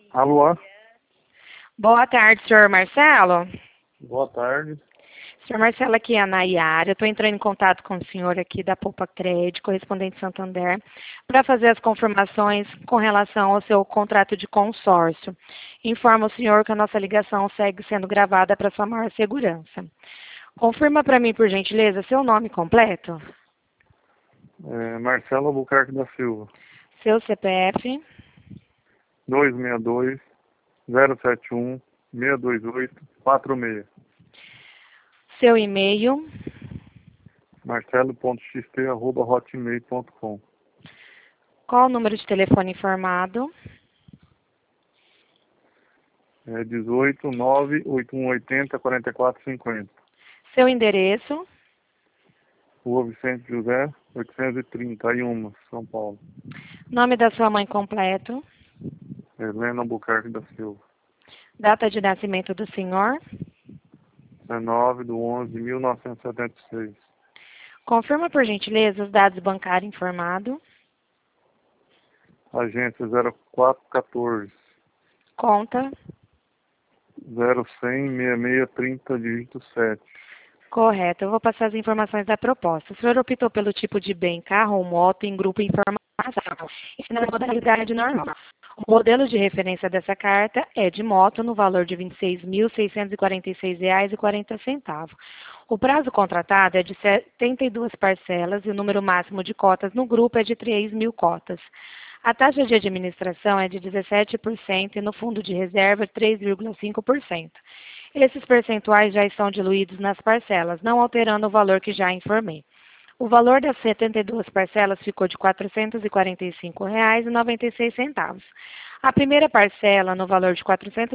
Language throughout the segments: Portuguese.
Alô? Boa tarde, senhor Marcelo. Boa tarde. Senhor Marcelo, aqui é a Nayara. Eu estou entrando em contato com o senhor aqui da Poupa Crédito, correspondente Santander, para fazer as confirmações com relação ao seu contrato de consórcio. Informo o senhor que a nossa ligação segue sendo gravada para sua maior segurança. Confirma para mim, por gentileza, seu nome completo, Marcelo Albuquerque da Silva. seu CPF, 262 071 628 46. seu e-mail, marcelo.xt@hotmail.com. qual o número de telefone informado, 18 98180 4450. seu endereço, Rua Vicente José, 830, Ayuma, São Paulo. nome da sua mãe completo, Helena Albuquerque da Silva. data de nascimento do senhor. 19/11/1976. Confirma, por gentileza, os dados bancários informados. Agência 0414 Conta. 0100 6630 dígito 7. Correto. Eu vou passar as informações da proposta. O senhor optou pelo tipo de bem, carro ou moto em grupo informação. Isso na modalidade normal. O modelo de referência dessa carta é de moto no valor de R$ 26.646,40. O prazo contratado é de 72 parcelas e o número máximo de cotas no grupo é de 3.000 cotas. A taxa de administração é de 17% e no fundo de reserva 3,5%. Esses percentuais já estão diluídos nas parcelas, não alterando o valor que já informei. O valor das 72 parcelas ficou de R$ 445,96. A primeira parcela, no valor de R$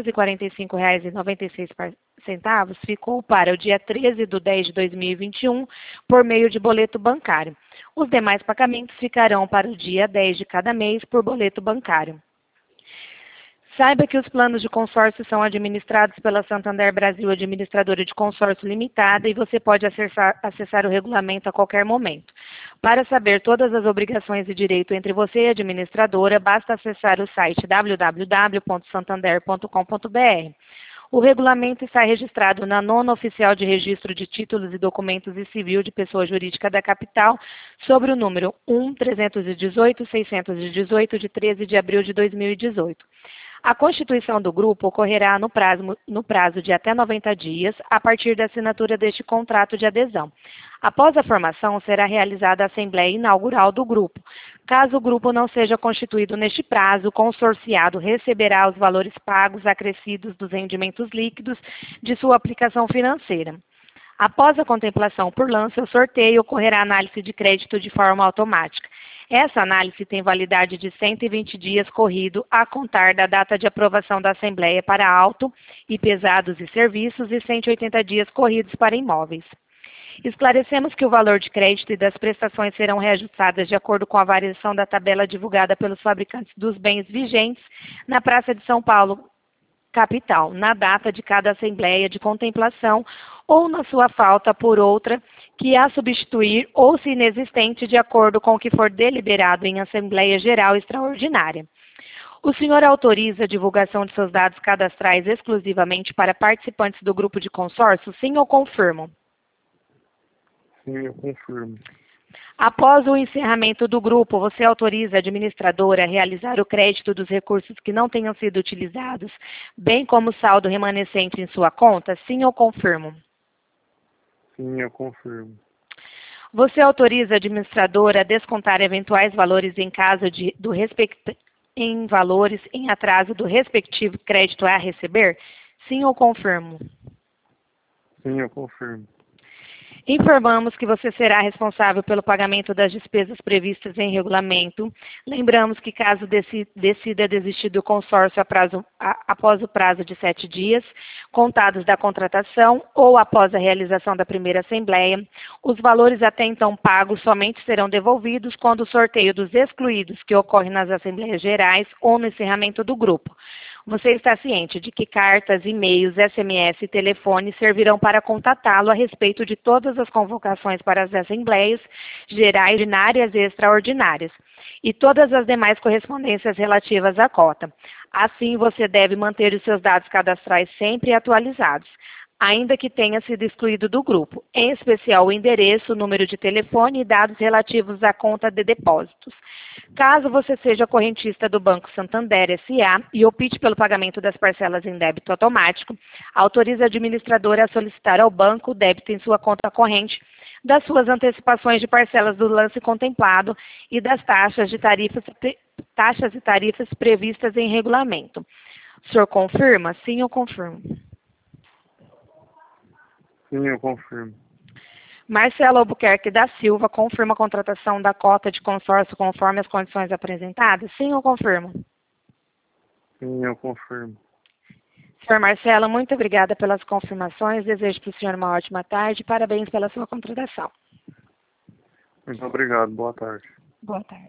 445,96, ficou para o dia 13/10/2021, por meio de boleto bancário. Os demais pagamentos ficarão para o dia 10 de cada mês, por boleto bancário. Saiba que os planos de consórcio são administrados pela Santander Brasil Administradora de Consórcio Limitada e você pode acessar o regulamento a qualquer momento. Para saber todas as obrigações e direitos entre você e a administradora, basta acessar o site www.santander.com.br. O regulamento está registrado na Nona Oficial de Registro de Títulos e Documentos e Civil de Pessoa Jurídica da Capital, sobre o número 1.318.618, de 13 de abril de 2018. A constituição do grupo ocorrerá no prazo de até 90 dias, a partir da assinatura deste contrato de adesão. Após a formação, será realizada a Assembleia Inaugural do grupo. Caso o grupo não seja constituído neste prazo, o consorciado receberá os valores pagos acrescidos dos rendimentos líquidos de sua aplicação financeira. Após a contemplação por lance ou sorteio, ocorrerá análise de crédito de forma automática. Essa análise tem validade de 120 dias corrido a contar da data de aprovação da Assembleia para auto e pesados e serviços e 180 dias corridos para imóveis. Esclarecemos que o valor de crédito e das prestações serão reajustadas de acordo com a variação da tabela divulgada pelos fabricantes dos bens vigentes na Praça de São Paulo, capital, na data de cada assembleia de contemplação ou na sua falta por outra que a substituir ou se inexistente de acordo com o que for deliberado em Assembleia Geral Extraordinária. O senhor autoriza a divulgação de seus dados cadastrais exclusivamente para participantes do grupo de consórcio, sim ou confirmo? Sim, eu confirmo. Após o encerramento do grupo, você autoriza a administradora a realizar o crédito dos recursos que não tenham sido utilizados, bem como o saldo remanescente em sua conta, sim ou confirmo? Sim, eu confirmo. Você autoriza a administradora a descontar eventuais valores em caso em valores em atraso do respectivo crédito a receber? Sim ou confirmo? Sim, eu confirmo. Informamos que você será responsável pelo pagamento das despesas previstas em regulamento. Lembramos que caso decida desistir do consórcio após o prazo de 7 dias, contados da contratação ou após a realização da primeira assembleia, os valores até então pagos somente serão devolvidos quando o sorteio dos excluídos, que ocorre nas assembleias gerais ou no encerramento do grupo. Você está ciente de que cartas, e-mails, SMS e telefone servirão para contatá-lo a respeito de todas as convocações para as assembleias gerais, ordinárias e extraordinárias. e todas as demais correspondências relativas à cota. Assim, você deve manter os seus dados cadastrais sempre atualizados, ainda que tenha sido excluído do grupo, em especial o endereço, o número de telefone e dados relativos à conta de depósitos. Caso você seja correntista do Banco Santander S.A. e opte pelo pagamento das parcelas em débito automático, autorize a administradora a solicitar ao banco o débito em sua conta corrente das suas antecipações de parcelas do lance contemplado e das taxas e tarifas previstas em regulamento. O senhor confirma? Sim, eu confirmo. Sim, eu confirmo. Marcelo Albuquerque da Silva confirma a contratação da cota de consórcio conforme as condições apresentadas? Sim, eu confirmo. Sim, eu confirmo. Senhor Marcelo, muito obrigada pelas confirmações. Desejo para o senhor uma ótima tarde. Parabéns pela sua contratação. Muito obrigado. Boa tarde. Boa tarde.